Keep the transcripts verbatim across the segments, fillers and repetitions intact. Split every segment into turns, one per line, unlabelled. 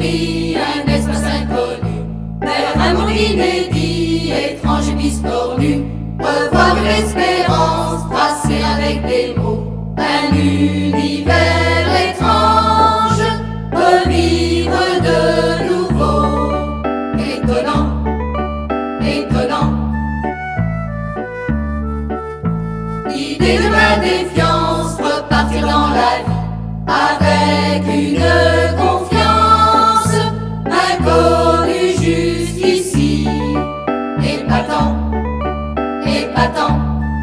esprit un espace inconnu, vers un monde inédit, étrange et biscornu. Revoir une espérance tracée avec des mots, un univers étrange, revivre de nouveau. Étonnant, étonnant. Idée de ma défiance, repartir dans la vie avec une confiance inconnue jusqu'ici. Épatant, épatant.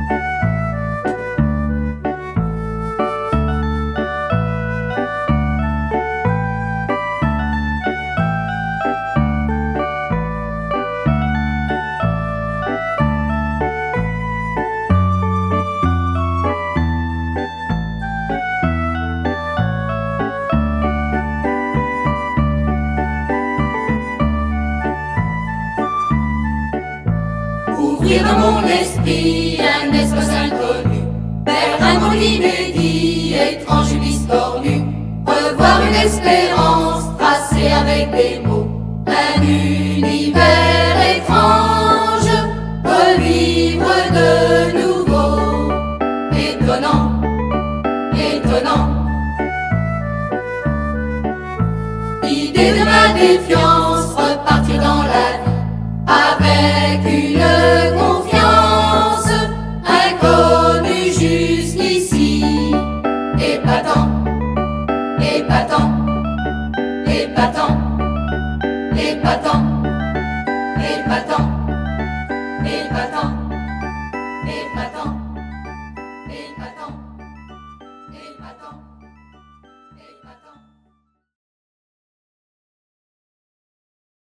Ouvrir dans mon esprit un espace inconnu, vers un monde inédit, étrange et biscornu. Revoir une espérance tracée avec des mots, un univers étrange, revivre de nouveau. Étonnant, étonnant. Idée de ma défiance, repartir dans la vie avec une confiance inconnue jusqu'ici. Épatant, épatant, épatant, épatant, épatant, épatant, épatant, épatant, épatant, épatant.